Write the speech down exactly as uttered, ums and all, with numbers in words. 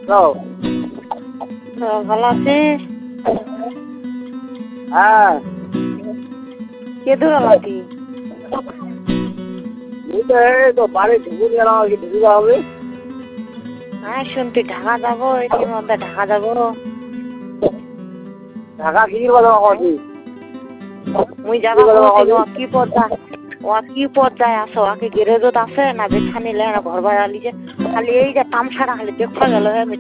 Hello ভালো আছিস? হ্যাঁ কে দূর নাকি? এই তো বাড়ি ঢুকে গেলাম আর কি, ঢুকে হবে। হ্যাঁ শুনতে ঢাকা যাবো, এটির মধ্যে ঢাকা যাবো। ঢাকা কিনির কথা কছি মুই যাবা কইছি ও কি পর্যায় ও কি পর্যায়ে আছো? আকে গ্যারেজত আছে না বেছানি লে না ঘর ভাড়া লিছে? খালি এই যে তামসাটা খালি দেখা গেল হে